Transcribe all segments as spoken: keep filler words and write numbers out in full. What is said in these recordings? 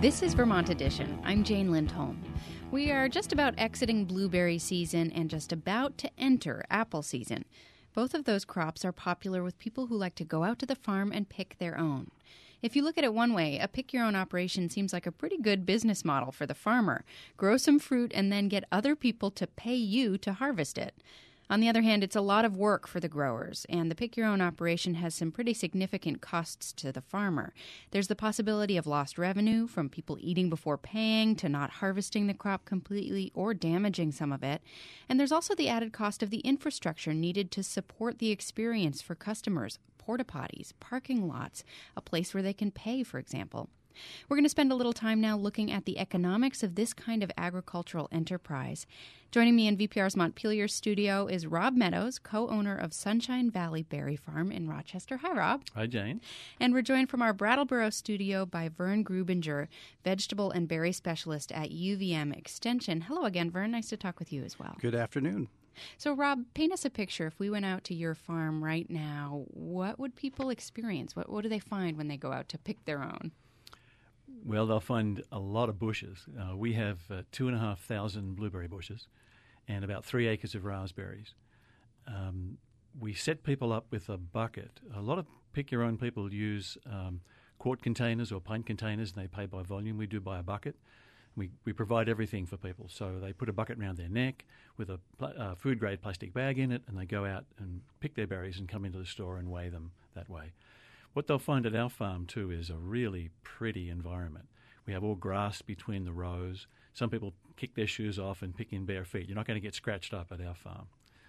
This is Vermont Edition. I'm Jane Lindholm. We are just about exiting blueberry season and just about to enter apple season. Both of those crops are popular with people who like to go out to the farm and pick their own. If you look at it one way, a pick-your-own operation seems like a pretty good business model for the farmer. Grow some fruit and then get other people to pay you to harvest it. On the other hand, it's a lot of work for the growers, and the pick-your-own operation has some pretty significant costs to the farmer. There's the possibility of lost revenue, from people eating before paying to not harvesting the crop completely or damaging some of it. And there's also the added cost of the infrastructure needed to support the experience for customers, porta potties, parking lots, a place where they can pay, for example. We're going to spend a little time now looking at the economics of this kind of agricultural enterprise. Joining me in V P R's Montpelier studio is Rob Meadows, co-owner of Sunshine Valley Berry Farm in Rochester. Hi, Rob. Hi, Jane. And we're joined from our Brattleboro studio by Vern Grubinger, vegetable and berry specialist at U V M Extension. Hello again, Vern. Nice to talk with you as well. Good afternoon. So, Rob, paint us a picture. If we went out to your farm right now, what would people experience? What, what do they find when they go out to pick their own? Well, they'll find a lot of bushes. Uh, we have uh, two and a half thousand blueberry bushes and about three acres of raspberries. Um, we set people up with a bucket. A lot of pick-your-own people use um, quart containers or pint containers, and they pay by volume. We do by a bucket. We we provide everything for people. So they put a bucket around their neck with a pl- uh, food-grade plastic bag in it, and they go out and pick their berries and come into the store and weigh them that way. What they'll find at our farm, too, is a really pretty environment. We have all grass between the rows. Some people kick their shoes off and pick in bare feet. You're not going to get scratched up at our farm.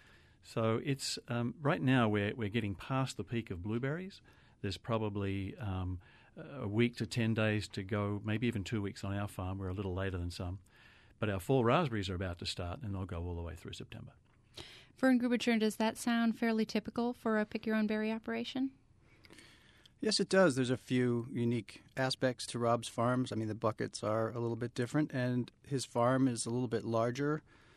So it's um, right now we're, we're getting past the peak of blueberries. There's probably um, a week to ten days to go, maybe even two weeks on our farm. We're a little later than some. But our fall raspberries are about to start, and they'll go all the way through September. Vern Grubinger, does that sound fairly typical for a pick-your-own-berry operation? Yes, it does. There's a few unique aspects to Rob's farms. I mean, the buckets are a little bit different, and his farm is a little bit larger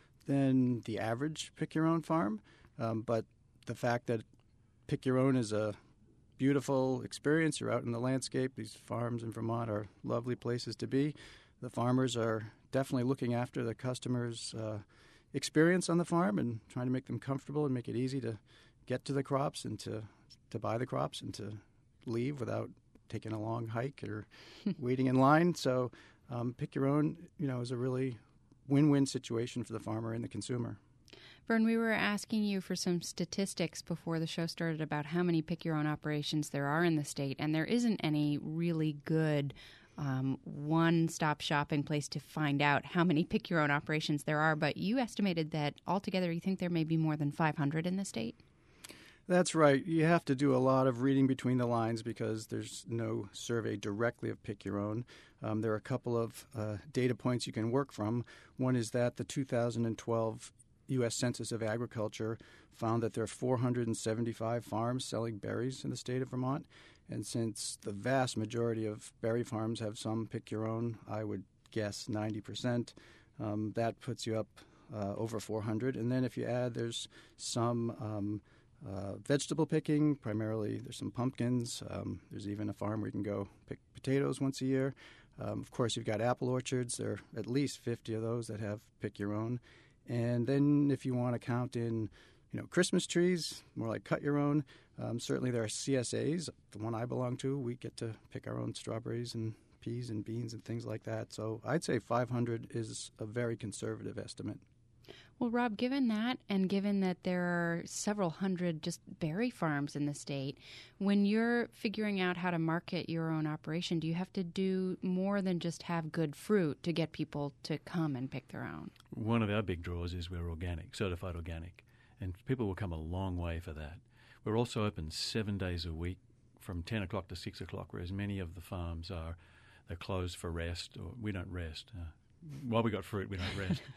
than the average pick-your-own farm. Um, but the fact that pick-your-own is a beautiful experience, you're out in the landscape. These farms in Vermont are lovely places to be. The farmers are definitely looking after the customers' uh, experience on the farm and trying to make them comfortable and make it easy to get to the crops and to, to buy the crops and to leave without taking a long hike or waiting in line. So um, pick your own, you know, is a really win-win situation for the farmer and the consumer. Vern, we were asking you for some statistics before the show started about how many pick-your-own operations there are in the state, and there isn't any really good um, one-stop shopping place to find out how many pick-your-own operations there are, but you estimated that altogether you think there may be more than five hundred in the state? That's right. You have to do a lot of reading between the lines because there's no survey directly of Pick Your Own. Um, there are a couple of uh, data points you can work from. One is that the two thousand twelve U S Census of Agriculture found that there are four hundred seventy-five farms selling berries in the state of Vermont. And since the vast majority of berry farms have some Pick Your Own, I would guess ninety percent, um, that puts you up uh, over four hundred. And then if you add, there's some um, Uh, vegetable picking, primarily there's some pumpkins. Um, there's even a farm where you can go pick potatoes once a year. Um, of course, you've got apple orchards. There are at least fifty of those that have pick your own. And then if you want to count in, you know, Christmas trees, more like cut your own, um, certainly there are C S As. The one I belong to, we get to pick our own strawberries and peas and beans and things like that. So I'd say five hundred is a very conservative estimate. Well, Rob, given that and given that there are several hundred just berry farms in the state, when you're figuring out how to market your own operation, do you have to do more than just have good fruit to get people to come and pick their own? One of our big draws is we're organic, certified organic, and people will come a long way for that. We're also open seven days a week from ten o'clock to six o'clock, whereas many of the farms are they're closed for rest, or we don't rest. Uh, while we got fruit, we don't rest.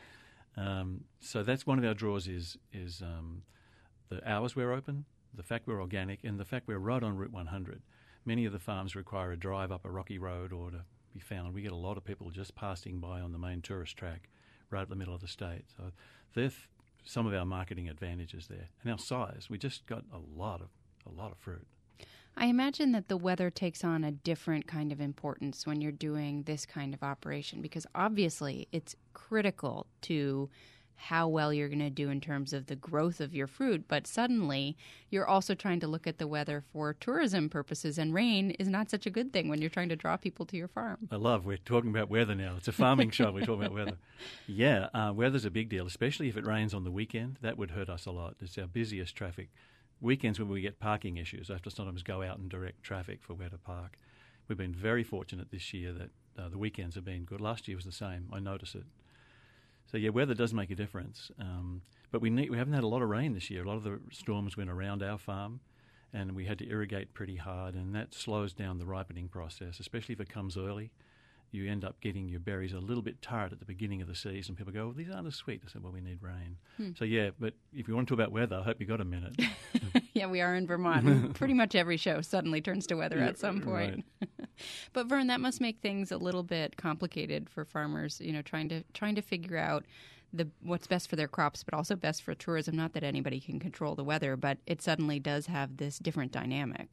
Um, so that's one of our draws is is um, the hours we're open, the fact we're organic, and the fact we're right on Route one hundred. Many of the farms require a drive up a rocky road or to be found. We get a lot of people just passing by on the main tourist track right at the middle of the state. So they're th- some of our marketing advantages there. And our size, we just got a lot of a lot of fruit. I imagine that the weather takes on a different kind of importance when you're doing this kind of operation, because obviously it's critical to how well you're going to do in terms of the growth of your fruit, but suddenly you're also trying to look at the weather for tourism purposes, and rain is not such a good thing when you're trying to draw people to your farm. I love, we're talking about weather now. It's a farming show, we're talking about weather. Yeah, uh, weather's a big deal, especially if it rains on the weekend. That would hurt us a lot. It's our busiest traffic. Weekends when we get parking issues, I have to sometimes go out and direct traffic for where to park. We've been very fortunate this year that uh, the weekends have been good. Last year was the same. I notice it. So, yeah, weather does make a difference. Um, but we need, we haven't had a lot of rain this year. A lot of the storms went around our farm, and we had to irrigate pretty hard, and that slows down the ripening process, especially if it comes early. You end up getting your berries a little bit tart at the beginning of the season. People go, well, these aren't as sweet. I said, well, we need rain. Hmm. So, yeah, but if you want to talk about weather, I hope you got a minute. Yeah, we are in Vermont. Pretty much every show suddenly turns to weather yeah, at some point. Right. But, Vern, that must make things a little bit complicated for farmers, you know, trying to trying to figure out the what's best for their crops, but also best for tourism. Not that anybody can control the weather, but it suddenly does have this different dynamic.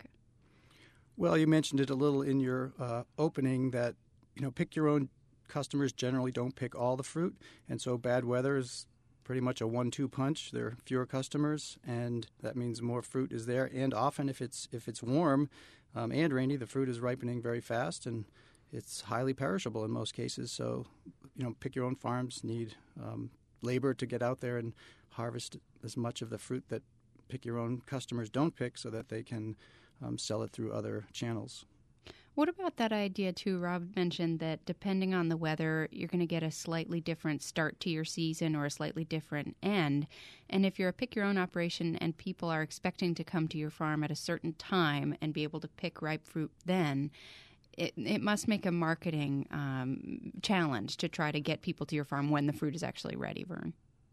Well, you mentioned it a little in your uh, opening that, you know, pick your own customers generally don't pick all the fruit, and so bad weather is pretty much a one two punch. There are fewer customers, and that means more fruit is there. And often, if it's if it's warm um, and rainy, the fruit is ripening very fast, and it's highly perishable in most cases. So, you know, pick your own farms need um, labor to get out there and harvest as much of the fruit that pick your own customers don't pick, so that they can um, sell it through other channels. What about that idea, too? Rob mentioned that depending on the weather, you're going to get a slightly different start to your season or a slightly different end. And if you're a pick-your-own operation and people are expecting to come to your farm at a certain time and be able to pick ripe fruit then, it, it must make a marketing um, challenge to try to get people to your farm when the fruit is actually ready, Vern.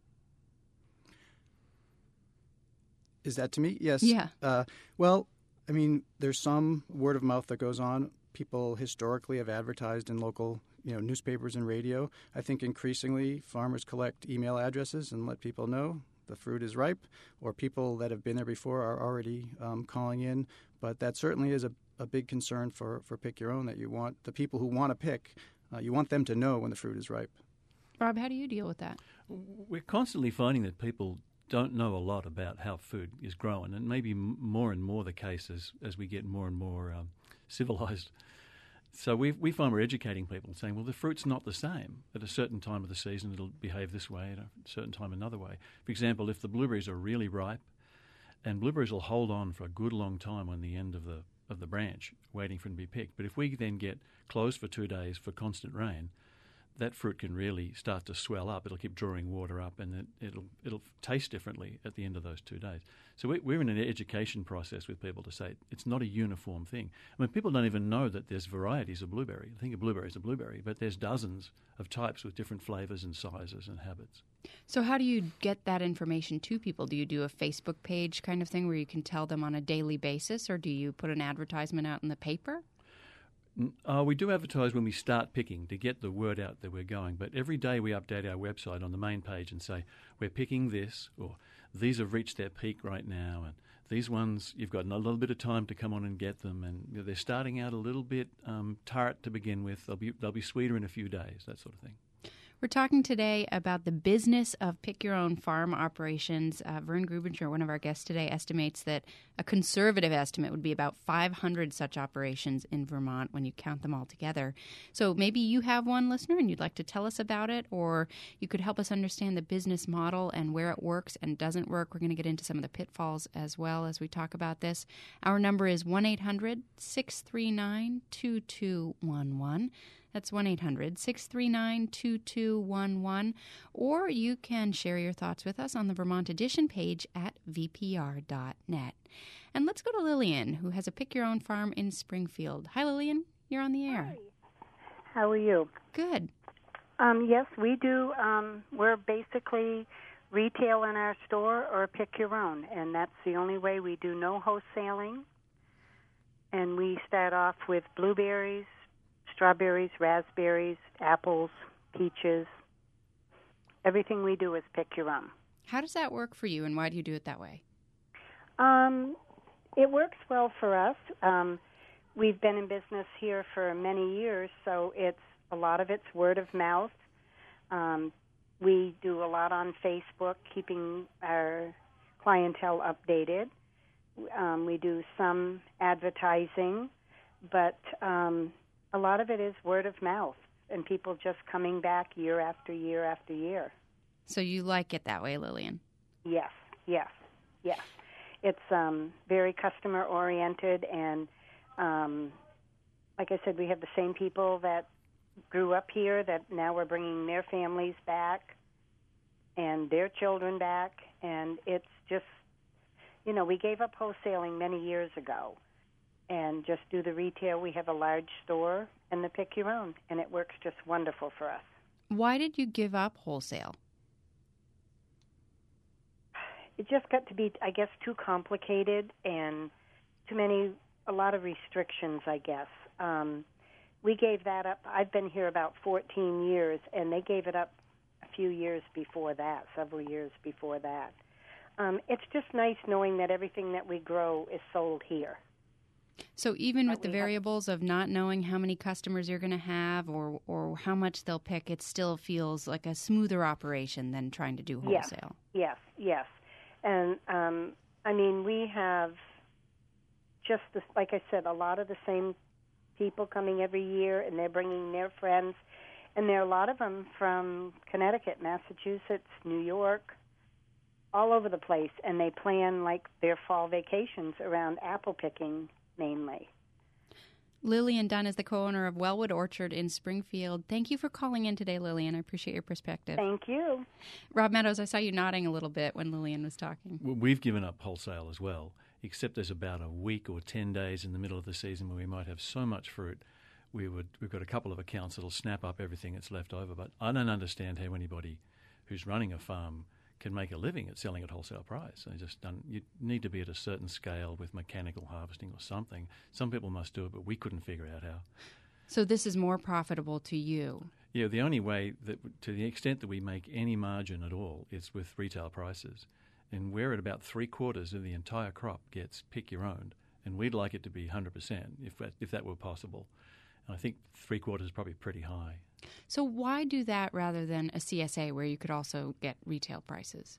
Is that to me? Yes. Yeah. Uh, well, I mean, there's some word of mouth that goes on. People historically have advertised in local, you know, newspapers and radio. I think increasingly farmers collect email addresses and let people know the fruit is ripe, or people that have been there before are already um, calling in. But that certainly is a, a big concern for, for Pick Your Own, that you want the people who want to pick, uh, you want them to know when the fruit is ripe. Rob, how do you deal with that? We're constantly finding that people don't know a lot about how food is grown, and maybe m- more and more the case as, as we get more and more um, civilized. So we we find we're educating people and saying, well, the fruit's not the same. At a certain time of the season, it'll behave this way, at a certain time another way. For example, if the blueberries are really ripe, and blueberries will hold on for a good long time on the end of the of the branch, waiting for them to be picked. But if we then get closed for two days for constant rain, that fruit can really start to swell up. It'll keep drawing water up, and it, it'll it'll taste differently at the end of those two days. So we, we're in an education process with people to say it's not a uniform thing. I mean, people don't even know that there's varieties of blueberry. They think a blueberry is a blueberry, but there's dozens of types with different flavors and sizes and habits. So how do you get that information to people? Do you do a Facebook page kind of thing where you can tell them on a daily basis, or do you put an advertisement out in the paper? Uh, we do advertise when we start picking to get the word out that we're going, but every day we update our website on the main page and say, we're picking this, or these have reached their peak right now, and these ones, you've got a little bit of time to come on and get them, and you know, they're starting out a little bit um, tart to begin with. They'll be, they'll be sweeter in a few days, that sort of thing. We're talking today about the business of pick-your-own farm operations. Uh, Vern Grubinger, one of our guests today, estimates that a conservative estimate would be about five hundred such operations in Vermont when you count them all together. So maybe you have one, listener, and you'd like to tell us about it, or you could help us understand the business model and where it works and doesn't work. We're going to get into some of the pitfalls as well as we talk about this. Our number is one eight hundred six three nine two two one one. That's one eight hundred six three nine two two one one. Or you can share your thoughts with us on the Vermont Edition page at v p r dot net. And let's go to Lillian, who has a pick-your-own farm in Springfield. Hi, Lillian. You're on the air. Hi. How are you? Good. Um, yes, we do. Um, we're basically retail in our store or pick your own, and that's the only way. We do no wholesaling. And we start off with blueberries, strawberries, raspberries, apples, peaches. Everything we do is pick your own. How does that work for you, and why do you do it that way? Um, It works well for us. Um, we've been in business here for many years, so it's a lot of it's word of mouth. Um, we do a lot on Facebook, keeping our clientele updated. Um, we do some advertising, but um, a lot of it is word of mouth and people just coming back year after year after year. So you like it that way, Lillian? Yes, yes, yes. It's um, very customer-oriented, and um, like I said, we have the same people that grew up here that now we're bringing their families back and their children back, and it's just, you know, we gave up wholesaling many years ago and just do the retail. We have a large store and the pick your own, and it works just wonderful for us. Why did you give up wholesale? It just got to be, I guess, too complicated and too many, a lot of restrictions, I guess. Um, we gave that up. I've been here about fourteen years, and they gave it up a few years before that, several years before that. Um, it's just nice knowing that everything that we grow is sold here. So even with But the we have- variables of not knowing how many customers you're going to have or, or how much they'll pick, it still feels like a smoother operation than trying to do wholesale. Yes, yes. And, um, I mean, we have just, this, like I said, a lot of the same people coming every year, and they're bringing their friends. And there are a lot of them from Connecticut, Massachusetts, New York, all over the place. And they plan, like, their fall vacations around apple picking mainly. Lillian Dunn is the co-owner of Wellwood Orchard in Springfield. Thank you for calling in today, Lillian. I appreciate your perspective. Thank you. Rob Meadows, I saw you nodding a little bit when Lillian was talking. Well, we've given up wholesale as well, except there's about a week or ten days in the middle of the season where we might have so much fruit. We would, we've got a couple of accounts that'll snap up everything that's left over, but I don't understand how anybody who's running a farm can make a living at selling at wholesale price. I just don't, you need to be at a certain scale with mechanical harvesting or something. Some people must do it, but we couldn't figure out how. So this is more profitable to you. Yeah, the only way that, to the extent that we make any margin at all, is with retail prices. And we're at about three quarters of the entire crop gets pick your own, and we'd like it to be one hundred percent if that, if that were possible. And I think three quarters is probably pretty high. So why do that rather than a C S A where you could also get retail prices?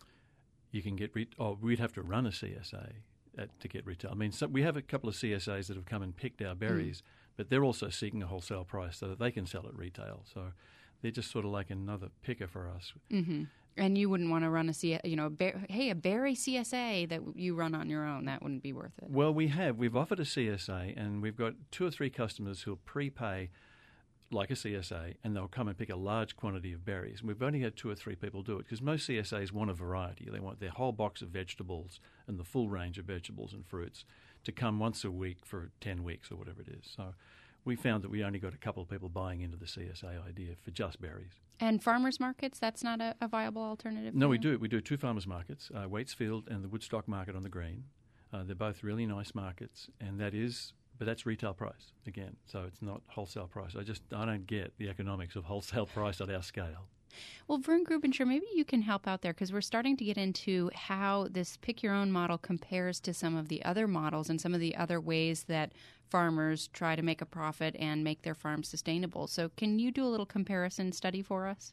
You can get, re- oh, we'd have to run a C S A at, to get retail. I mean, so we have a couple of C S As that have come and picked our berries, mm. but they're also seeking a wholesale price so that they can sell at retail. So they're just sort of like another picker for us. Mm-hmm. And you wouldn't want to run a C S A, you know, a ber- hey, a berry C S A that you run on your own. That wouldn't be worth it. Well, we have. We've offered a C S A, and we've got two or three customers who'll prepay like a C S A, and they'll come and pick a large quantity of berries. And we've only had two or three people do it because most C S As want a variety. They want their whole box of vegetables and the full range of vegetables and fruits to come once a week for ten weeks or whatever it is. So we found that we only got a couple of people buying into the C S A idea for just berries. And farmers markets, that's not a, a viable alternative? No, we do. We do two farmers markets, uh, Waitsfield and the Woodstock Market on the Green. Uh, they're both really nice markets, and that is, but that's retail price again. So it's not wholesale price. I just I don't get the economics of wholesale price at our scale. Well, Vern Grubenshire, maybe you can help out there because we're starting to get into how this pick-your-own model compares to some of the other models and some of the other ways that farmers try to make a profit and make their farms sustainable. So can you do a little comparison study for us?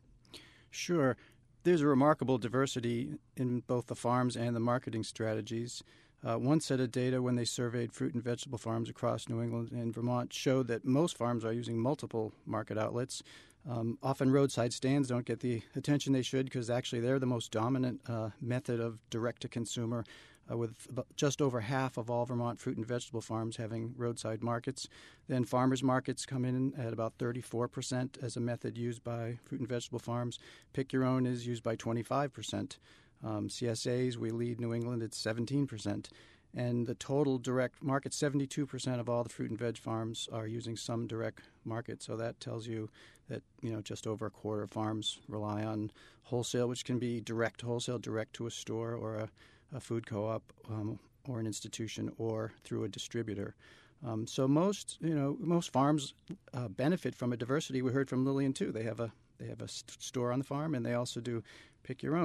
Sure. There's a remarkable diversity in both the farms and the marketing strategies. Uh, one set of data when they surveyed fruit and vegetable farms across New England and Vermont showed that most farms are using multiple market outlets. Um, often roadside stands don't get the attention they should because actually they're the most dominant uh, method of direct-to-consumer, uh, with about just over half of all Vermont fruit and vegetable farms having roadside markets. Then farmers markets come in at about thirty-four percent as a method used by fruit and vegetable farms. Pick Your Own is used by twenty-five percent. Um, C S As, we lead New England at seventeen percent. And the total direct market, seventy-two percent of all the fruit and veg farms are using some direct market. So that tells you that, you know, just over a quarter of farms rely on wholesale, which can be direct wholesale, direct to a store or a, a food co-op um, or an institution or through a distributor. Um, so most, you know, most farms uh, benefit from a diversity. We heard from Lillian too. They have a they have a st- store on the farm, and they also do pick your own.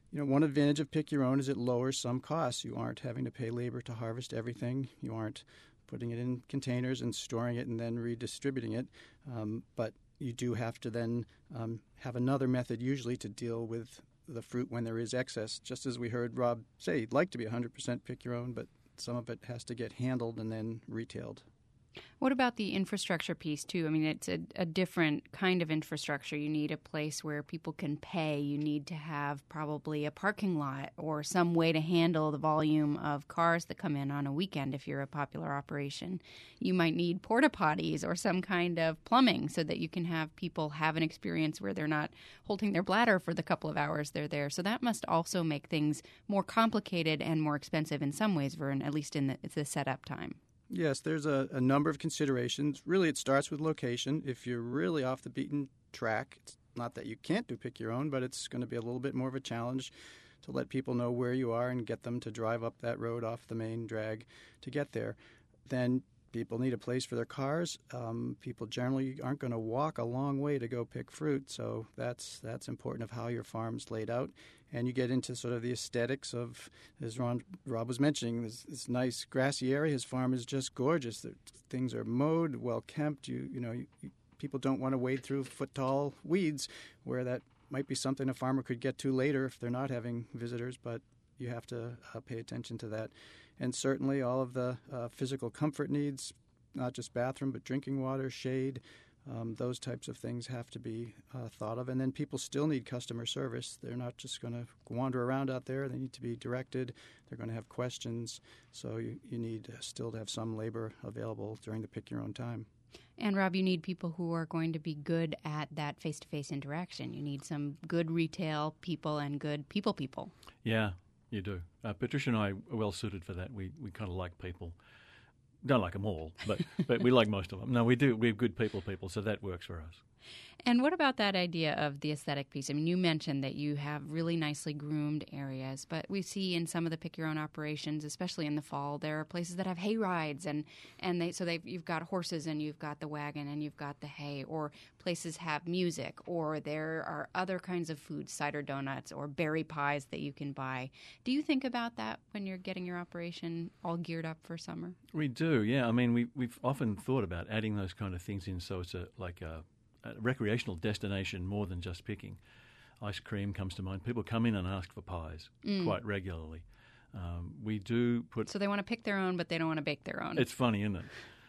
You know, one advantage of Pick Your Own is it lowers some costs. You aren't having to pay labor to harvest everything. You aren't putting it in containers and storing it and then redistributing it. Um, but you do have to then um, have another method usually to deal with the fruit when there is excess. Just as we heard Rob say, he'd like to be one hundred percent Pick Your Own, but some of it has to get handled and then retailed. What about the infrastructure piece, too? I mean, it's a, a different kind of infrastructure. You need a place where people can pay. You need to have probably a parking lot or some way to handle the volume of cars that come in on a weekend if you're a popular operation. You might need porta potties or some kind of plumbing so that you can have people have an experience where they're not holding their bladder for the couple of hours they're there. So that must also make things more complicated and more expensive in some ways, Vern, at least in the, the setup time. Yes, there's a, a number of considerations. Really, it starts with location. If you're really off the beaten track, it's not that you can't do Pick Your Own, but it's going to be a little bit more of a challenge to let people know where you are and get them to drive up that road off the main drag to get there. Then people need a place for their cars. Um, people generally aren't going to walk a long way to go pick fruit, so that's that's important of how your farm's laid out. And you get into sort of the aesthetics of, as Ron, Rob was mentioning, this, this nice grassy area. His farm is just gorgeous. The, things are mowed, well kept. You you know, you, you, people don't want to wade through foot-tall weeds, where that might be something a farmer could get to later if they're not having visitors, but you have to uh, pay attention to that. And certainly all of the uh, physical comfort needs, not just bathroom, but drinking water, shade, um, those types of things have to be uh, thought of. And then people still need customer service. They're not just going to wander around out there. They need to be directed. They're going to have questions. So you, you need still to have some labor available during the Pick Your Own time. And, Rob, you need people who are going to be good at that face-to-face interaction. You need some good retail people and good people people. Yeah. You do. Uh, Patricia and I are well suited for that. We we kind of like people. Don't like them all, but but we like most of them. No, we do. We're good people people, so that works for us. And what about that idea of the aesthetic piece? I mean, you mentioned that you have really nicely groomed areas, but we see in some of the Pick Your Own operations, especially in the fall, there are places that have hay rides, and and they so they you've got horses and you've got the wagon and you've got the hay, or places have music, or there are other kinds of foods, cider donuts or berry pies that you can buy. Do you think about that when you're getting your operation all geared up for summer? We do, yeah. I mean, we we've often thought about adding those kind of things in, so it's a like a a recreational destination more than just picking. Ice cream comes to mind. People come in and ask for pies mm. quite regularly. Um, we do put... So they want to pick their own, but they don't want to bake their own. It's funny, isn't it?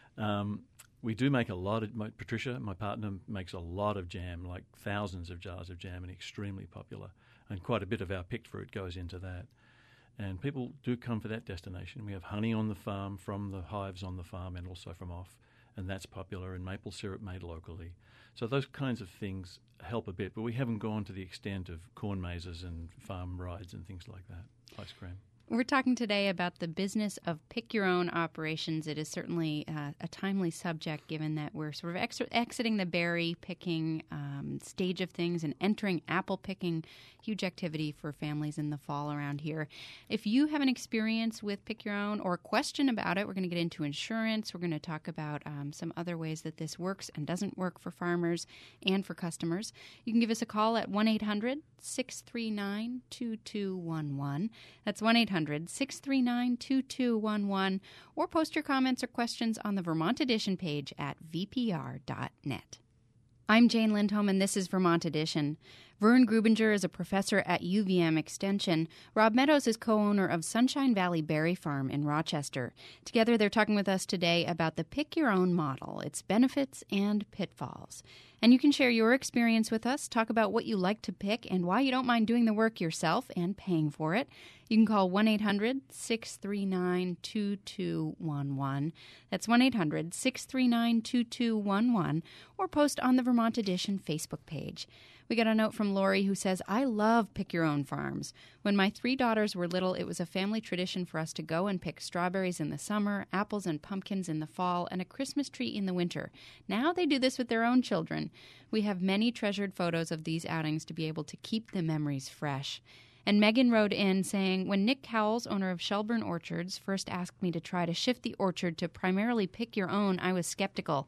Um, we do make a lot of... My, Patricia, my partner, makes a lot of jam, like thousands of jars of jam, and extremely popular. And quite a bit of our picked fruit goes into that. And people do come for that destination. We have honey on the farm from the hives on the farm and also from off, and that's popular, and maple syrup made locally. So those kinds of things help a bit, but we haven't gone to the extent of corn mazes and farm rides and things like that, ice cream. We're talking today about the business of Pick Your Own operations. It is certainly uh, a timely subject given that we're sort of ex- exiting the berry picking um, stage of things and entering apple picking, huge activity for families in the fall around here. If you have an experience with Pick Your Own or a question about it, we're going to get into insurance. We're going to talk about um, some other ways that this works and doesn't work for farmers and for customers. You can give us a call at one eight hundred six three nine two two one one. That's one eight hundred six three nine two two one one, or post your comments or questions on the Vermont Edition page at v p r dot net. I'm Jane Lindholm, and this is Vermont Edition. Vern Grubinger is a professor at U V M Extension. Rob Meadows is co-owner of Sunshine Valley Berry Farm in Rochester. Together, they're talking with us today about the Pick Your Own model, its benefits and pitfalls. And you can share your experience with us, talk about what you like to pick and why you don't mind doing the work yourself and paying for it. You can call one eight hundred six three nine two two one one. That's one eight hundred six three nine two two one one, or post on the Vermont Edition Facebook page. We got a note from Lori who says, I love Pick Your Own farms. When my three daughters were little, it was a family tradition for us to go and pick strawberries in the summer, apples and pumpkins in the fall, and a Christmas tree in the winter. Now they do this with their own children. We have many treasured photos of these outings to be able to keep the memories fresh. And Megan wrote in saying, when Nick Cowles, owner of Shelburne Orchards, first asked me to try to shift the orchard to primarily Pick Your Own, I was skeptical.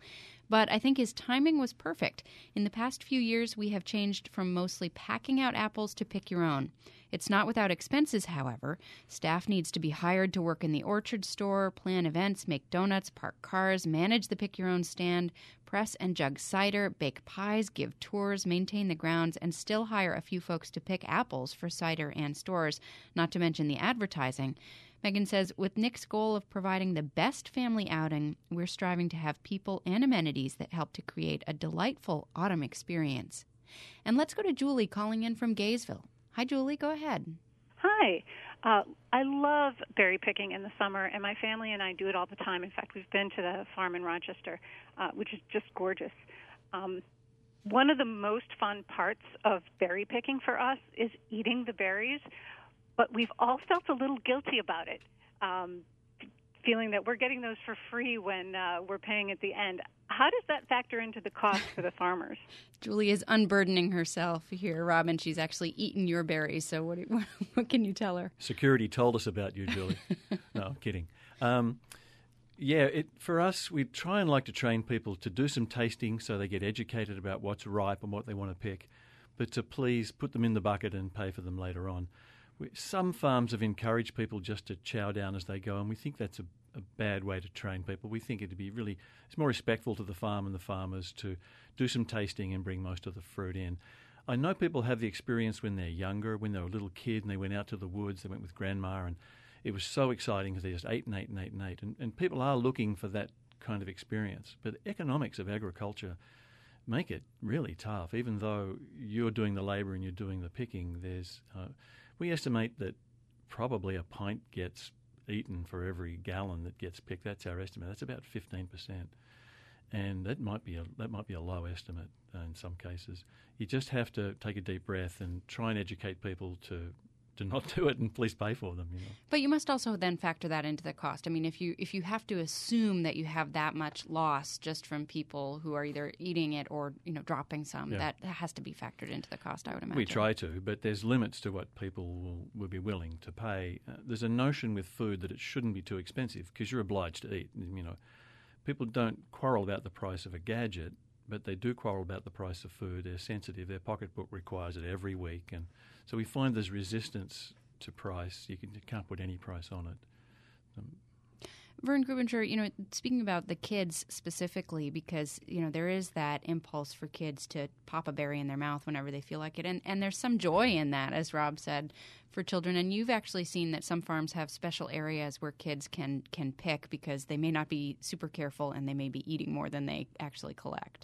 But I think his timing was perfect. In the past few years, we have changed from mostly packing out apples to pick your own. It's not without expenses, however. Staff needs to be hired to work in the orchard store, plan events, make donuts, park cars, manage the pick-your-own stand, press and jug cider, bake pies, give tours, maintain the grounds, and still hire a few folks to pick apples for cider and stores, not to mention the advertising. Megan says, with Nick's goal of providing the best family outing, we're striving to have people and amenities that help to create a delightful autumn experience. And let's go to Julie calling in from Gaysville. Hi, Julie. Go ahead. Hi. Uh, I love berry picking in the summer, and my family and I do it all the time. In fact, we've been to the farm in Rochester, uh, which is just gorgeous. Um, one of the most fun parts of berry picking for us is eating the berries, but we've all felt a little guilty about it, um, feeling that we're getting those for free when uh, we're paying at the end. How does that factor into the cost for the farmers? Julie is unburdening herself here, Robin. She's actually eaten your berries, so what, what, what can you tell her? Security told us about you, Julie. No, I'm kidding. Um, yeah, it, for us, we try and like to train people to do some tasting so they get educated about what's ripe and what they want to pick, but to please put them in the bucket and pay for them later on. We, some farms have encouraged people just to chow down as they go, and we think that's a a bad way to train people. We think it'd be really, it's more respectful to the farm and the farmers to do some tasting and bring most of the fruit in. I know people have the experience when they're younger, when they were a little kid and they went out to the woods, they went with grandma, and it was so exciting because they just ate and ate and ate and ate. And, and people are looking for that kind of experience. But the economics of agriculture make it really tough. Even though you're doing the labour and you're doing the picking, there's, uh, we estimate that probably a pint gets eaten for every gallon that gets picked. That's our estimate. That's about fifteen percent, and that might be a that might be a low estimate uh, in some cases. You just have to take a deep breath and try and educate people to to not do it, and please pay for them. You know. But you must also then factor that into the cost. I mean, if you if you have to assume that you have that much loss just from people who are either eating it or you know dropping some, yeah. that has to be factored into the cost, I would imagine. We try to, but there's limits to what people will, will be willing to pay. Uh, there's a notion with food that it shouldn't be too expensive because you're obliged to eat. You know, people don't quarrel about the price of a gadget, but they do quarrel about the price of food. They're sensitive. Their pocketbook requires it every week, and so we find there's resistance to price. You, can, you can't put any price on it. Um, Vern Grubinger, you know, speaking about the kids specifically, because, you know, there is that impulse for kids to pop a berry in their mouth whenever they feel like it. And, and there's some joy in that, as Rob said, for children. And you've actually seen that some farms have special areas where kids can, can pick because they may not be super careful and they may be eating more than they actually collect.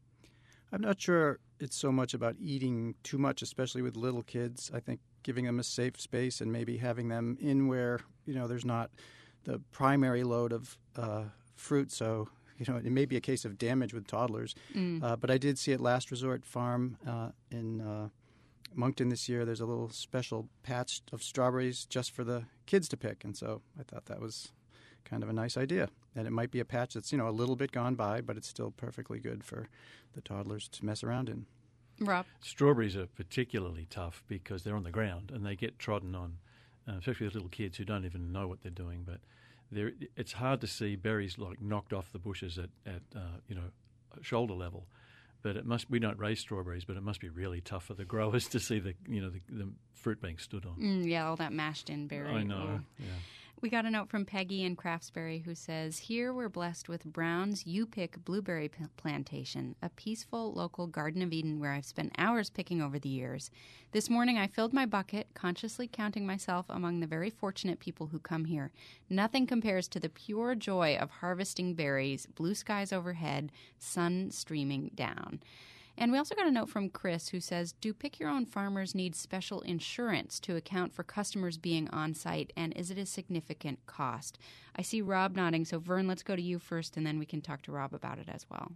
I'm not sure it's so much about eating too much, especially with little kids. I think giving them a safe space and maybe having them in where, you know, there's not the primary load of uh, fruit. So, you know, it may be a case of damage with toddlers. Mm. Uh, but I did see at Last Resort Farm uh, in uh, Moncton this year, there's a little special patch of strawberries just for the kids to pick. And so I thought that was kind of a nice idea. And it might be a patch that's, you know, a little bit gone by, but it's still perfectly good for the toddlers to mess around in. Rob? Strawberries are particularly tough because they're on the ground and they get trodden on, uh, especially with little kids who don't even know what they're doing. But it's hard to see berries like knocked off the bushes at, at uh, you know, shoulder level. But it must we don't raise strawberries, but it must be really tough for the growers to see the you know the, the fruit being stood on. Mm, yeah, all that mashed in berry. I know. Oh. Yeah. We got a note from Peggy in Craftsbury who says, here we're blessed with Brown's You Pick Blueberry P- Plantation, a peaceful local Garden of Eden where I've spent hours picking over the years. This morning I filled my bucket, consciously counting myself among the very fortunate people who come here. Nothing compares to the pure joy of harvesting berries, blue skies overhead, sun streaming down. And we also got a note from Chris who says, do pick-your-own farmers need special insurance to account for customers being on site, and is it a significant cost? I see Rob nodding, so Vern, let's go to you first, and then we can talk to Rob about it as well.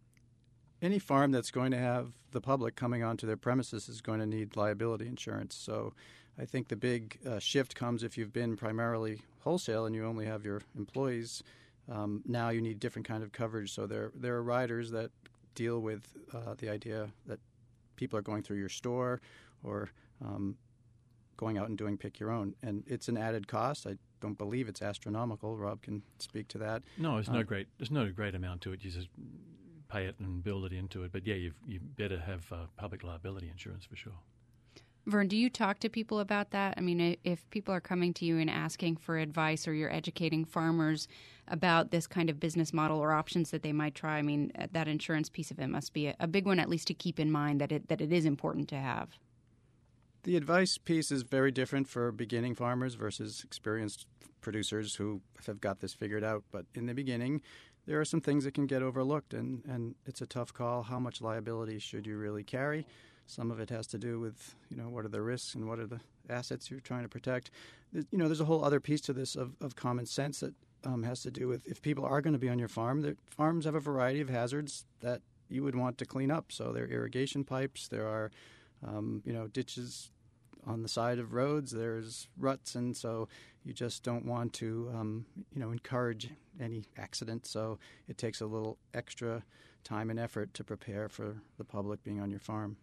Any farm that's going to have the public coming onto their premises is going to need liability insurance. So I think the big uh, shift comes if you've been primarily wholesale and you only have your employees. Um, now you need different kind of coverage. So there, there are riders that deal with uh, the idea that people are going through your store or um, going out and doing pick your own. And it's an added cost. I don't believe it's astronomical. Rob can speak to that. No, there's uh, no great there's no great amount to it. You just pay it and build it into it. But yeah, you've, you better have uh, public liability insurance for sure. Vern, do you talk to people about that? I mean, if people are coming to you and asking for advice, or you're educating farmers about this kind of business model or options that they might try, I mean, that insurance piece of it must be a, a big one, at least to keep in mind that it that it is important to have. The advice piece is very different for beginning farmers versus experienced producers who have got this figured out. But in the beginning, there are some things that can get overlooked, and, and it's a tough call. How much liability should you really carry? Some of it has to do with, you know, what are the risks and what are the assets you're trying to protect. You know, there's a whole other piece to this of, of common sense that um, has to do with if people are going to be on your farm, the farms have a variety of hazards that you would want to clean up. So there are irrigation pipes, there are, um, you know, ditches on the side of roads, there's ruts, and so you just don't want to, um, you know, encourage any accident. So it takes a little extra time and effort to prepare for the public being on your farm.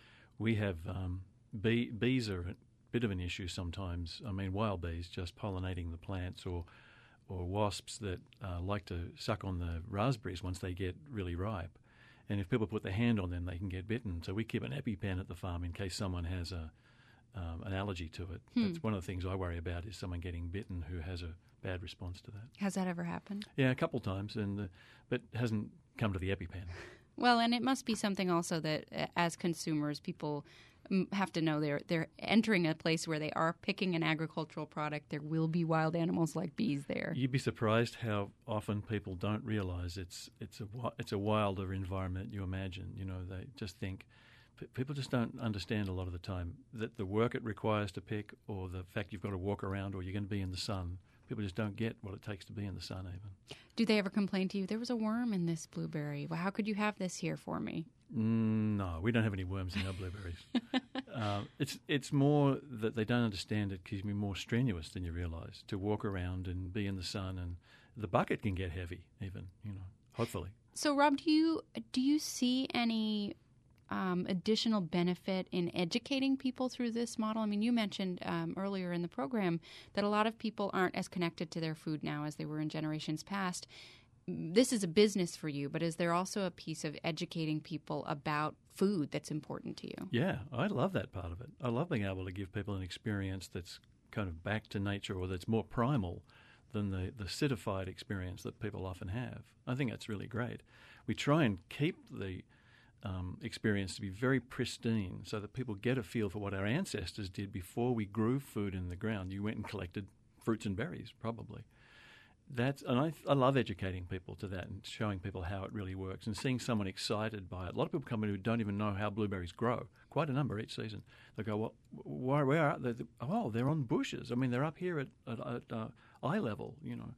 We have um, bee, bees are a bit of an issue sometimes. I mean, wild bees just pollinating the plants, or or wasps that uh, like to suck on the raspberries once they get really ripe. And if people put their hand on them, they can get bitten. So we keep an EpiPen at the farm in case someone has a um, an allergy to it. Hmm. That's one of the things I worry about, is someone getting bitten who has a bad response to that. Has that ever happened? Yeah, a couple times, and uh, but hasn't come to the EpiPen. Well, and it must be something also that, uh, as consumers, people have to know they're they're entering a place where they are picking an agricultural product. There will be wild animals like bees there. You'd be surprised how often people don't realize it's it's a it's a wilder environment you imagine. You know, they just think people just don't understand a lot of the time that the work it requires to pick, or the fact you've got to walk around, or you're going to be in the sun. People just don't get what it takes to be in the sun even. Do they ever complain to you, there was a worm in this blueberry? Well, how could you have this here for me? Mm, no, we don't have any worms in our blueberries. uh, it's it's more that they don't understand it can be more strenuous than you realise, to walk around and be in the sun, and the bucket can get heavy even, you know, hopefully. So, Rob, do you, do you see any Um, additional benefit in educating people through this model? I mean, you mentioned um, earlier in the program that a lot of people aren't as connected to their food now as they were in generations past. This is a business for you, but is there also a piece of educating people about food that's important to you? Yeah, I love that part of it. I love being able to give people an experience that's kind of back to nature, or that's more primal than the, the citified experience that people often have. I think that's really great. We try and keep the Um, experience to be very pristine, so that people get a feel for what our ancestors did before we grew food in the ground. You went and collected fruits and berries, probably. That's and I, I love educating people to that and showing people how it really works, and seeing someone excited by it. A lot of people come in who don't even know how blueberries grow. Quite a number each season. They go, well, why, where are they? Oh, they're on bushes. I mean, they're up here at, at, at uh, eye level, you know.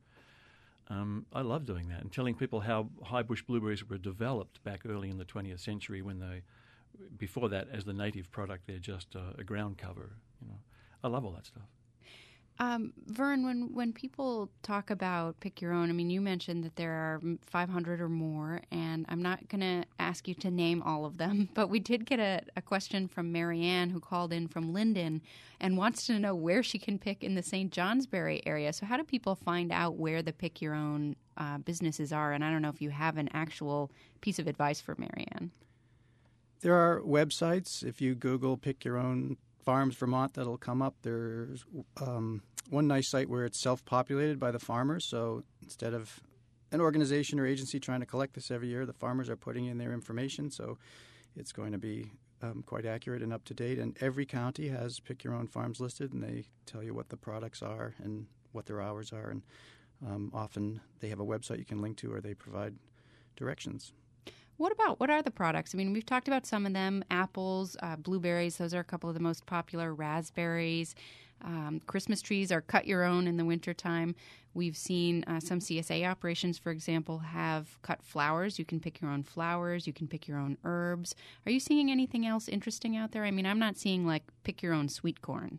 Um, I love doing that and telling people how high bush blueberries were developed back early in the twentieth century, when they, before that, as the native product, they're just uh, a ground cover. You know, I love all that stuff. Um, Vern, when, when people talk about Pick Your Own, I mean, you mentioned that there are five hundred or more, and I'm not going to ask you to name all of them, but we did get a, a question from Marianne, who called in from Linden and wants to know where she can pick in the Saint Johnsbury area. So how do people find out where the Pick Your Own uh, businesses are? And I don't know if you have an actual piece of advice for Marianne. There are websites. If you Google Pick Your Own Farms Vermont, that'll come up. There's um, one nice site where it's self-populated by the farmers. So instead of an organization or agency trying to collect this every year, the farmers are putting in their information. So it's going to be um, quite accurate and up to date. And every county has Pick Your Own Farms listed, and they tell you what the products are and what their hours are. And um, often they have a website you can link to, or they provide directions. What about, what are the products? I mean, we've talked about some of them, apples, uh, blueberries. Those are a couple of the most popular, raspberries. Um, Christmas trees are cut your own in the wintertime. We've seen uh, some C S A operations, for example, have cut flowers. You can pick your own flowers. You can pick your own herbs. Are you seeing anything else interesting out there? I mean, I'm not seeing, like, pick your own sweet corn.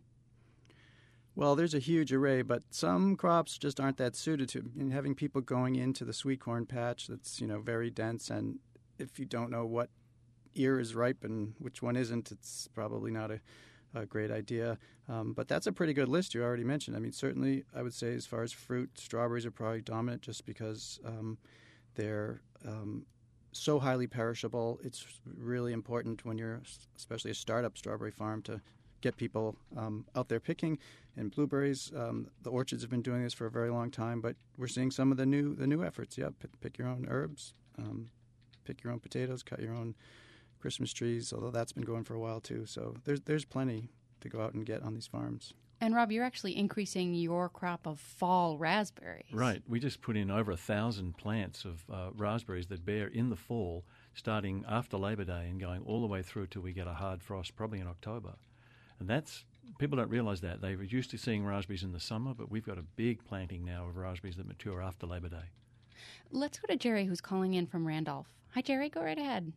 Well, there's a huge array, but some crops just aren't that suited to. And having people going into the sweet corn patch that's, you know, very dense, and if you don't know what ear is ripe and which one isn't, it's probably not a, a great idea. Um, but that's a pretty good list you already mentioned. I mean, certainly I would say as far as fruit, strawberries are probably dominant just because um, they're um, so highly perishable. It's really important when you're, especially a startup strawberry farm, to get people um, out there picking. And blueberries, um, the orchards have been doing this for a very long time, but we're seeing some of the new the new efforts. Yeah, pick, pick your own herbs, um, pick your own potatoes, cut your own Christmas trees, although that's been going for a while too. So there's there's plenty to go out and get on these farms. And Rob, you're actually increasing your crop of fall raspberries. Right. We just put in over a thousand plants of uh, raspberries that bear in the fall, starting after Labor Day and going all the way through till we get a hard frost, probably in October. And that's, people don't realise that. They're used to seeing raspberries in the summer, but we've got a big planting now of raspberries that mature after Labor Day. Let's go to Jerry, who's calling in from Randolph. Hi, Jerry. Go right ahead.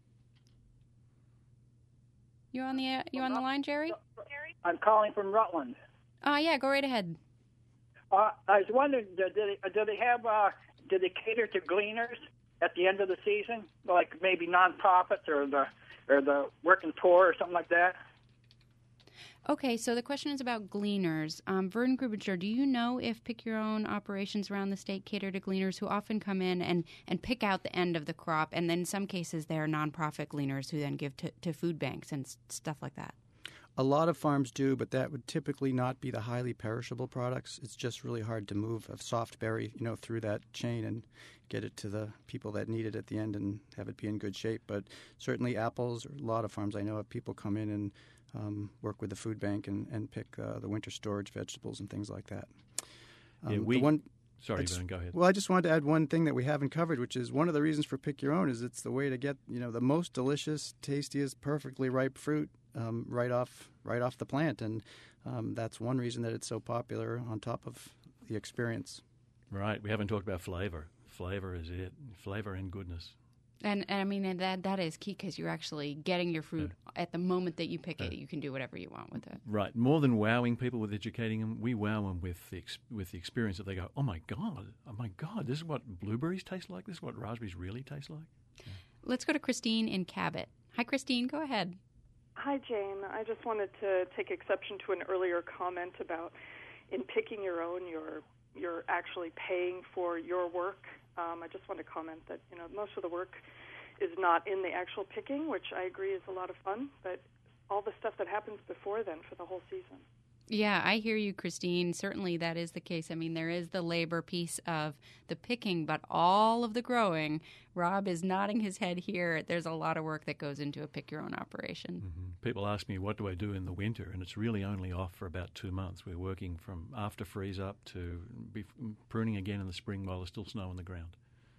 You on the uh, you on the line, Jerry? I'm calling from Rutland. Uh, yeah, go right ahead. Uh, I was wondering, do they, do they have, uh, do they cater to gleaners at the end of the season, like maybe nonprofits or the or the working poor or something like that? Okay, so the question is about gleaners. Um, Vern Grubinger, do you know if pick-your-own operations around the state cater to gleaners who often come in and, and pick out the end of the crop, and then in some cases they're nonprofit gleaners who then give to, to food banks and stuff like that? A lot of farms do, but that would typically not be the highly perishable products. It's just really hard to move a soft berry, you know, through that chain and get it to the people that need it at the end and have it be in good shape. But certainly apples, or a lot of farms I know of, people come in and um, work with the food bank and, and pick uh, the winter storage vegetables and things like that. Um, yeah, we, the one, sorry, Vern, go ahead. Well, I just wanted to add one thing that we haven't covered, which is one of the reasons for Pick Your Own is it's the way to get, you know, the most delicious, tastiest, perfectly ripe fruit Um, right off right off the plant, and um, that's one reason that it's so popular on top of the experience. Right. We haven't talked about flavor. Flavor is it. Flavor and goodness. And, and I mean, and that that is key because you're actually getting your fruit Yeah. at the moment that you pick Yeah. it. You can do whatever you want with it. Right. More than wowing people with educating them, we wow them with the ex- with the experience that they go, oh, my God, oh, my God, this is what blueberries taste like? This is what raspberries really taste like? Yeah. Let's go to Christine in Cabot. Hi, Christine. Go ahead. Hi, Jane. I just wanted to take exception to an earlier comment about in picking your own, you're you're actually paying for your work. Um, I just want to comment that, you know, most of the work is not in the actual picking, which I agree is a lot of fun, but all the stuff that happens before then for the whole season. Yeah, I hear you, Christine. Certainly that is the case. I mean, there is the labor piece of the picking, but all of the growing, Rob is nodding his head here. There's a lot of work that goes into a pick-your-own operation. Mm-hmm. People ask me, what do I do in the winter? And it's really only off for about two months. We're working from after freeze up to be pruning again in the spring while there's still snow on the ground.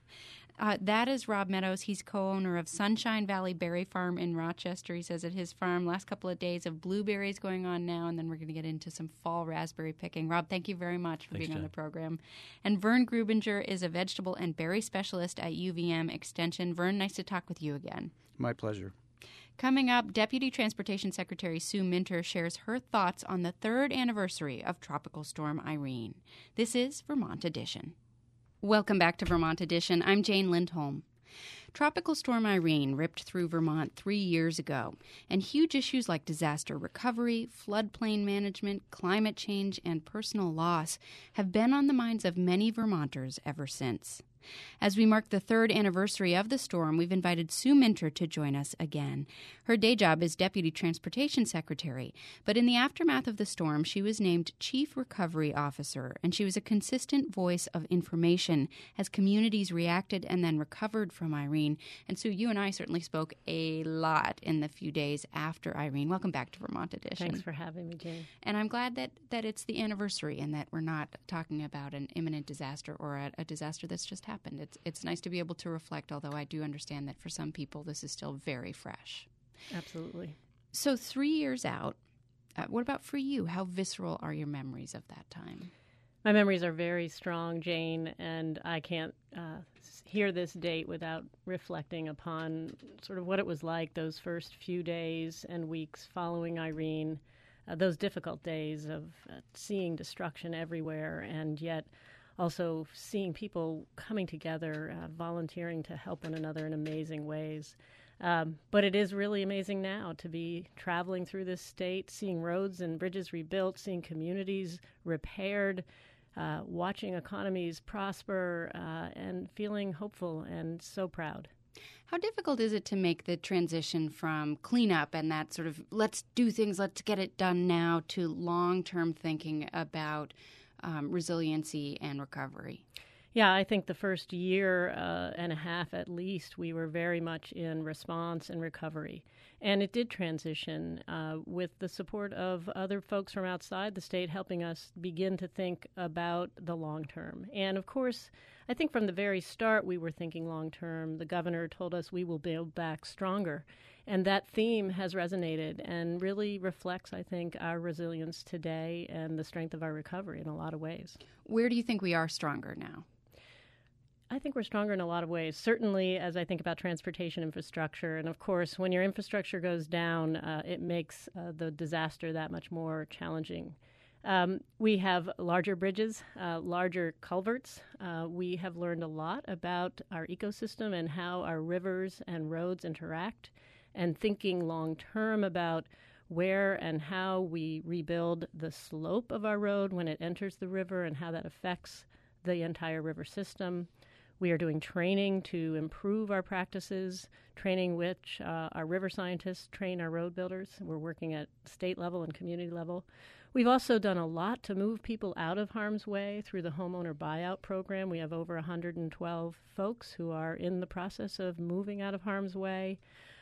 Uh, that is Rob Meadows. He's co-owner of Sunshine Valley Berry Farm in Rochester. He says at his farm, last couple of days of blueberries going on now, and then we're going to get into some fall raspberry picking. Rob, thank you very much for Thanks, being Jen. on the program. And Vern Grubinger is a vegetable and berry specialist at U V M Extension. Vern, nice to talk with you again. My pleasure. Coming up, Deputy Transportation Secretary Sue Minter shares her thoughts on the third anniversary of Tropical Storm Irene. This is Vermont Edition. Welcome back to Vermont Edition. I'm Jane Lindholm. Tropical Storm Irene ripped through Vermont three years ago, and huge issues like disaster recovery, floodplain management, climate change, and personal loss have been on the minds of many Vermonters ever since. As we mark the third anniversary of the storm, we've invited Sue Minter to join us again. Her day job is Deputy Transportation Secretary, but in the aftermath of the storm, she was named Chief Recovery Officer, and she was a consistent voice of information as communities reacted and then recovered from Irene. And Sue, you and I certainly spoke a lot in the few days after Irene. Welcome back to Vermont Edition. Thanks for having me, Jane. And I'm glad that, that it's the anniversary and that we're not talking about an imminent disaster or a, a disaster that's just happened. happened. It's it's nice to be able to reflect, although I do understand that for some people this is still very fresh. Absolutely. So three years out, uh, what about for you? How visceral are your memories of that time? My memories are very strong, Jane, and I can't uh, hear this date without reflecting upon sort of what it was like those first few days and weeks following Irene, uh, those difficult days of uh, seeing destruction everywhere and yet also seeing people coming together, uh, volunteering to help one another in amazing ways. Um, but it is really amazing now to be traveling through this state, seeing roads and bridges rebuilt, seeing communities repaired, uh, watching economies prosper, uh, and feeling hopeful and so proud. How difficult is it to make the transition from cleanup and that sort of let's do things, let's get it done now, to long-term thinking about um, resiliency and recovery? Yeah, I think the first year uh, and a half at least, we were very much in response and recovery. And it did transition uh, with the support of other folks from outside the state helping us begin to think about the long term. And of course, I think from the very start we were thinking long term. The governor told us we will build back stronger. And that theme has resonated and really reflects, I think, our resilience today and the strength of our recovery in a lot of ways. Where do you think we are stronger now? I think we're stronger in a lot of ways, certainly as I think about transportation infrastructure. And of course, when your infrastructure goes down, uh, it makes uh, the disaster that much more challenging. Um, we have larger bridges, uh, larger culverts. Uh, we have learned a lot about our ecosystem and how our rivers and roads interact, and thinking long term about where and how we rebuild the slope of our road when it enters the river and how that affects the entire river system. We are doing training to improve our practices, training which uh, our river scientists train our road builders. We're working at state level and community level. We've also done a lot to move people out of harm's way through the homeowner buyout program. We have over one hundred twelve folks who are in the process of moving out of harm's way.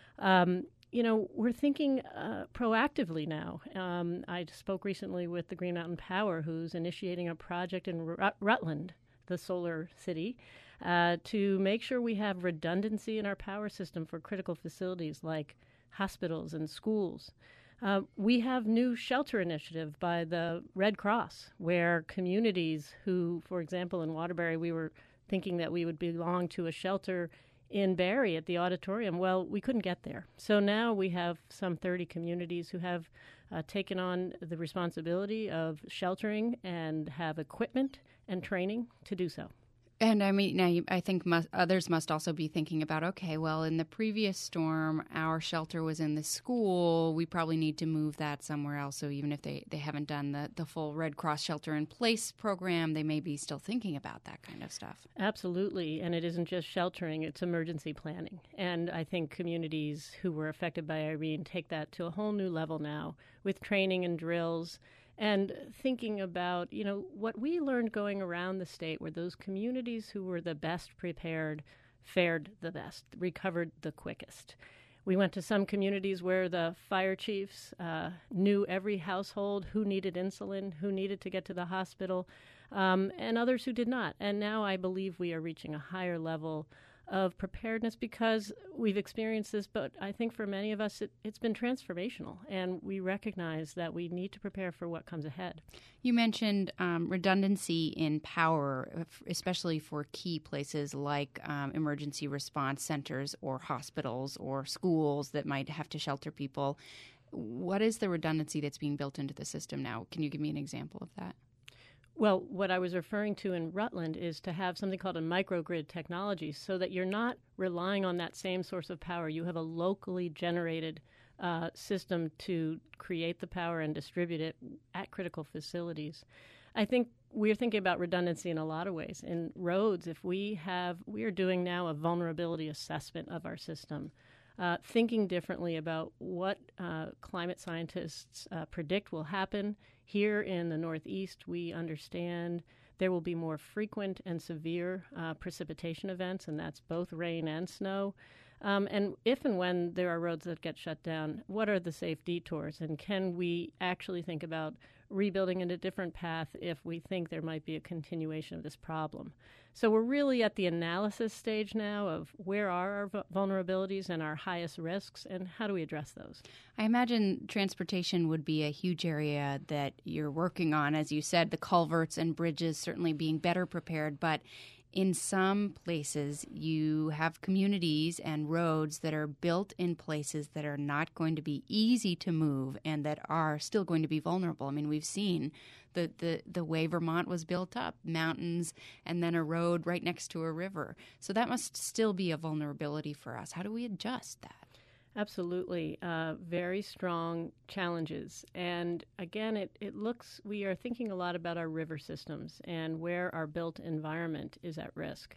Um, you know, we're thinking uh, proactively now. Um, I spoke recently with the Green Mountain Power, who's initiating a project in Rut- Rutland, the solar city, uh, to make sure we have redundancy in our power system for critical facilities like hospitals and schools. Uh, we have new shelter initiative by the Red Cross, where communities who, for example, in Waterbury, we were thinking that we would belong to a shelter in Barrie at the auditorium. Well, we couldn't get there. So now we have some thirty communities who have uh, taken on the responsibility of sheltering and have equipment and training to do so. And I mean, now you, I think must, others must also be thinking about, okay, well, in the previous storm, our shelter was in the school. We probably need to move that somewhere else. So even if they, they haven't done the, the full Red Cross Shelter in Place program, they may be still thinking about that kind of stuff. Absolutely. And it isn't just sheltering, it's emergency planning. And I think communities who were affected by Irene take that to a whole new level now with training and drills. And thinking about, you know, what we learned going around the state were those communities who were the best prepared fared the best, recovered the quickest. We went to some communities where the fire chiefs uh, knew every household who needed insulin, who needed to get to the hospital, um, and others who did not. And now I believe we are reaching a higher level of preparedness because we've experienced this, but I think for many of us it, it's been transformational, and we recognize that we need to prepare for what comes ahead. You mentioned um, redundancy in power, especially for key places like um, emergency response centers or hospitals or schools that might have to shelter people. What is the redundancy that's being built into the system now? Can you give me an example of that? Well, what I was referring to in Rutland is to have something called a microgrid technology so that you're not relying on that same source of power. You have a locally generated uh, system to create the power and distribute it at critical facilities. I think we're thinking about redundancy in a lot of ways. In roads, if we have, we are doing now a vulnerability assessment of our system. Uh, thinking differently about what uh, climate scientists uh, predict will happen. Here in the Northeast, we understand there will be more frequent and severe uh, precipitation events, and that's both rain and snow. Um, and if and when there are roads that get shut down, what are the safe detours? And can we actually think about rebuilding in a different path if we think there might be a continuation of this problem? So we're really at the analysis stage now of where are our vulnerabilities and our highest risks, and how do we address those? I imagine transportation would be a huge area that you're working on. As you said, the culverts and bridges certainly being better prepared, but in some places, you have communities and roads that are built in places that are not going to be easy to move and that are still going to be vulnerable. I mean, we've seen the, the, the way Vermont was built up, mountains and then a road right next to a river. So that must still be a vulnerability for us. How do we adjust that? Absolutely. Uh, very strong challenges. And again, it, it looks, we are thinking a lot about our river systems and where our built environment is at risk.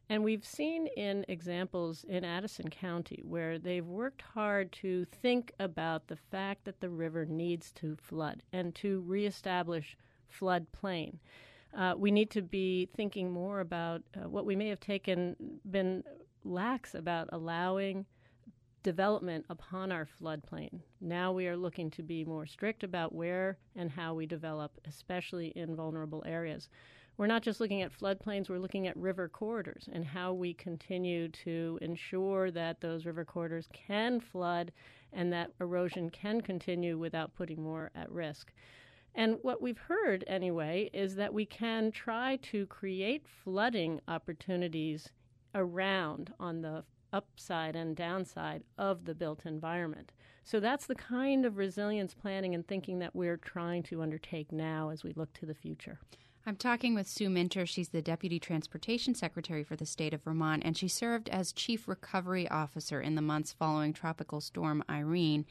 And we've seen in examples in Addison County where they've worked hard to think about the fact that the river needs to flood and to reestablish floodplain. Uh, we need to be thinking more about uh, what we may have taken, been lax about allowing development upon our floodplain. Now we are looking to be more strict about where and how we develop, especially in vulnerable areas. We're not just looking at floodplains, we're looking at river corridors and how we continue to ensure that those river corridors can flood and that erosion can continue without putting more at risk. And what we've heard, anyway, is that we can try to create flooding opportunities around on the upside and downside of the built environment. So that's the kind of resilience planning and thinking that we're trying to undertake now as we look to the future. I'm talking with Sue Minter. She's the Deputy Transportation Secretary for the state of Vermont, and she served as Chief Recovery Officer in the months following Tropical Storm Irene.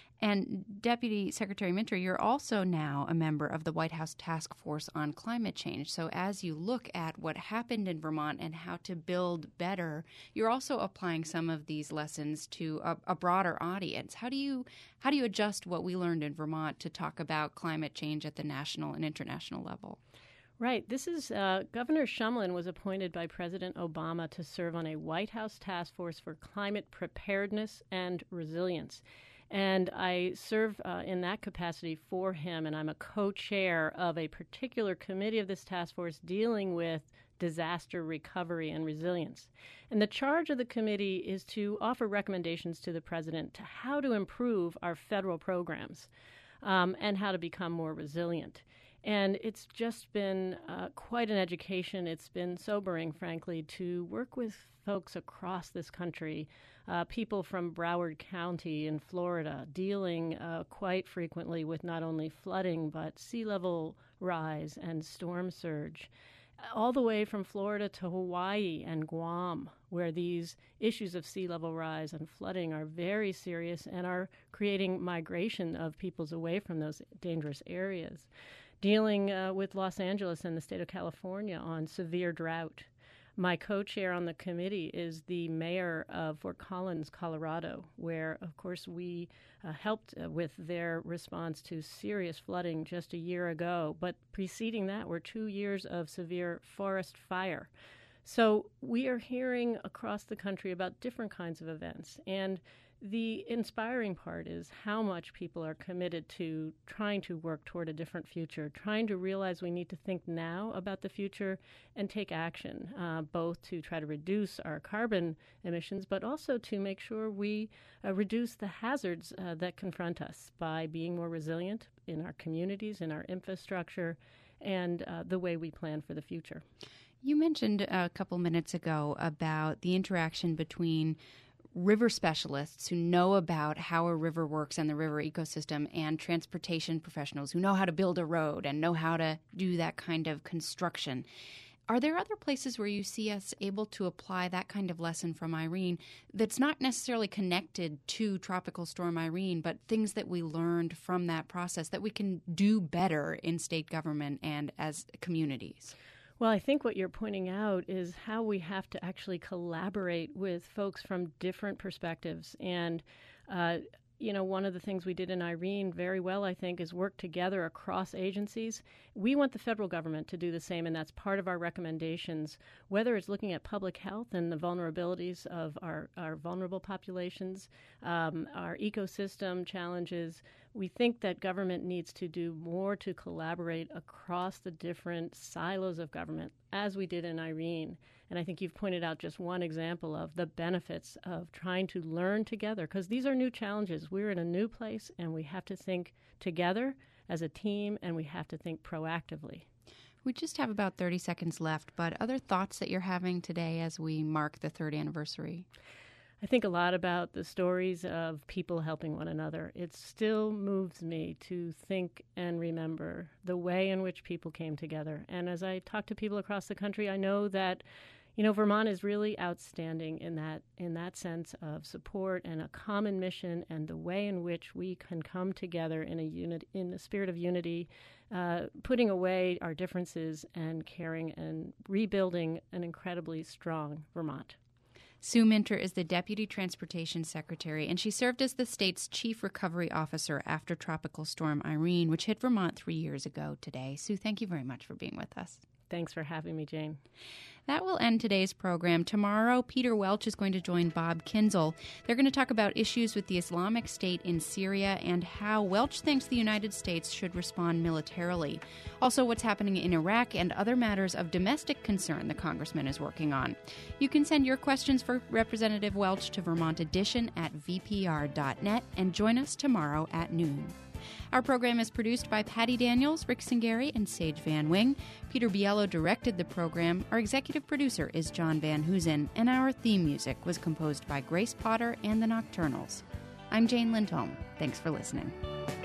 And Deputy Secretary Minter, you're also now a member of the White House Task Force on Climate Change. So as you look at what happened in Vermont and how to build better, you're also applying some of these lessons to a, a broader audience. How do you how do you adjust what we learned in Vermont to talk about climate change at the national and international level? Right. This is uh, Governor Shumlin was appointed by President Obama to serve on a White House task force for climate preparedness and resilience. And I serve uh, in that capacity for him, and I'm a co-chair of a particular committee of this task force dealing with disaster recovery and resilience. And the charge of the committee is to offer recommendations to the president to how to improve our federal programs um, and how to become more resilient. And it's just been uh, quite an education. It's been sobering, frankly, to work with folks across this country, uh, people from Broward County in Florida, dealing uh, quite frequently with not only flooding, but sea level rise and storm surge, all the way from Florida to Hawaii and Guam, where these issues of sea level rise and flooding are very serious and are creating migration of peoples away from those dangerous areas. Dealing uh, with Los Angeles and the state of California on severe drought. My co-chair on the committee is the mayor of Fort Collins, Colorado, where, of course, we uh, helped uh, with their response to serious flooding just a year ago. But preceding that were two years of severe forest fire. So we are hearing across the country about different kinds of events. And the inspiring part is how much people are committed to trying to work toward a different future, trying to realize we need to think now about the future and take action, uh, both to try to reduce our carbon emissions, but also to make sure we uh, reduce the hazards uh, that confront us by being more resilient in our communities, in our infrastructure, and uh, the way we plan for the future. You mentioned a couple minutes ago about the interaction between river specialists who know about how a river works and the river ecosystem and transportation professionals who know how to build a road and know how to do that kind of construction. Are there other places where you see us able to apply that kind of lesson from Irene that's not necessarily connected to Tropical Storm Irene, but things that we learned from that process that we can do better in state government and as communities? Well, I think what you're pointing out is how we have to actually collaborate with folks from different perspectives. And, uh, you know, one of the things we did in Irene very well, I think, is work together across agencies. We want the federal government to do the same, and that's part of our recommendations, whether it's looking at public health and the vulnerabilities of our, our vulnerable populations, um, our ecosystem challenges. We think that government needs to do more to collaborate across the different silos of government, as we did in Irene. And I think you've pointed out just one example of the benefits of trying to learn together, because these are new challenges. We're in a new place, and we have to think together as a team, and we have to think proactively. We just have about thirty seconds left, but other thoughts that you're having today as we mark the third anniversary? I think a lot about the stories of people helping one another. It still moves me to think and remember the way in which people came together. And as I talk to people across the country, I know that, you know, Vermont is really outstanding in that in that sense of support and a common mission and the way in which we can come together in a unit in the spirit of unity uh, putting away our differences and caring and rebuilding an incredibly strong Vermont. Sue Minter is the Deputy Transportation Secretary, and she served as the state's Chief Recovery Officer after Tropical Storm Irene, which hit Vermont three years ago today. Sue, thank you very much for being with us. Thanks for having me, Jane. That will end today's program. Tomorrow, Peter Welch is going to join Bob Kinzel. They're going to talk about issues with the Islamic State in Syria and how Welch thinks the United States should respond militarily. Also, what's happening in Iraq and other matters of domestic concern the congressman is working on. You can send your questions for Representative Welch to Vermont Edition at v p r dot net and join us tomorrow at noon. Our program is produced by Patty Daniels, Rick Singari, and Sage Van Wing. Peter Biello directed the program. Our executive producer is John Van Hoosen, and our theme music was composed by Grace Potter and the Nocturnals. I'm Jane Lindholm. Thanks for listening.